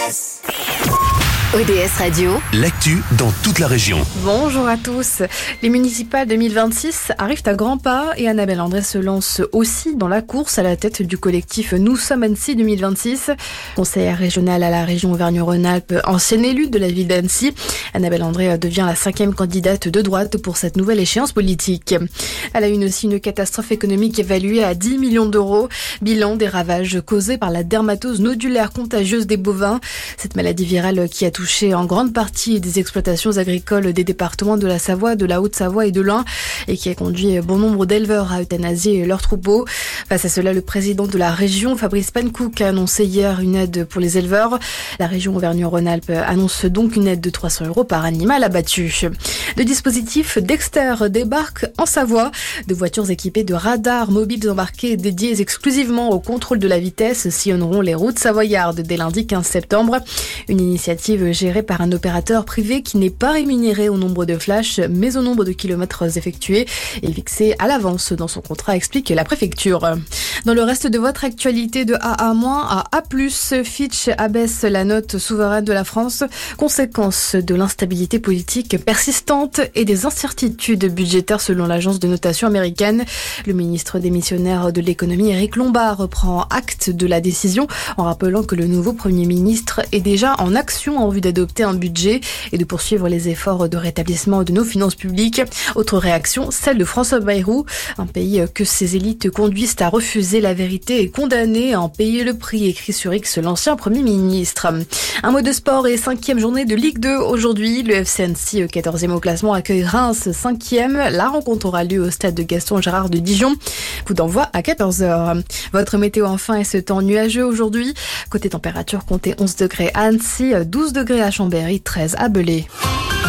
ODS Radio, l'actu dans toute la région. Bonjour à tous. Les municipales 2026 arrivent à grands pas et Annabelle André se lance aussi dans la course à la tête du collectif Nous sommes Annecy 2026. Conseillère régionale à la région Auvergne-Rhône-Alpes, ancienne élue de la ville d'Annecy, Annabelle André devient la 5e candidate de droite pour cette nouvelle échéance politique. Elle a eu aussi une catastrophe économique évaluée à 10 millions d'euros. Bilan des ravages causés par la dermatose nodulaire contagieuse des bovins. Cette maladie virale qui a touché en grande partie des exploitations agricoles des départements de la Savoie, de la Haute-Savoie et de l'Ain et qui a conduit bon nombre d'éleveurs à euthanasier leurs troupeaux. Face à cela, le président de la région, Fabrice Pankouk, a annoncé hier une aide pour les éleveurs. La région Auvergne-Rhône-Alpes annonce donc une aide de 300 € par animal abattu. Le dispositif Dexter débarque en Savoie. 2 voitures équipées de radars mobiles embarqués dédiés exclusivement au contrôle de la vitesse sillonneront les routes savoyardes dès lundi 15 septembre. Une initiative gérée par un opérateur privé qui n'est pas rémunéré au nombre de flashs, mais au nombre de kilomètres effectués et fixé à l'avance dans son contrat, explique la préfecture. Dans le reste de votre actualité, de AA- à A+, Fitch abaisse la note souveraine de la France, conséquence de l'instabilité politique persistante et des incertitudes budgétaires selon l'agence de notation américaine. Le ministre démissionnaire de l'économie, Éric Lombard, prend acte de la décision en rappelant que le nouveau Premier ministre est déjà en action en vue d'adopter un budget et de poursuivre les efforts de rétablissement de nos finances publiques. Autre réaction, celle de François Bayrou, un pays que ses élites conduisent à refuser la vérité et condamner à en payer le prix, écrit sur X l'ancien Premier ministre. Un mot de sport et 5e journée de Ligue 2 aujourd'hui. Le FC Annecy, 14e au classement, accueille Reims, 5e. La rencontre aura lieu au stade de Gaston Gérard de Dijon. Coup d'envoi à 14h. Votre météo enfin est ce temps nuageux aujourd'hui. Côté température, comptez 11 degrés à Annecy, 12 degrés à Chambéry, 13 à Belay.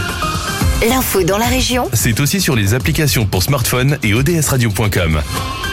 l'info dans la région. C'est aussi sur les applications pour smartphone et odsradio.com.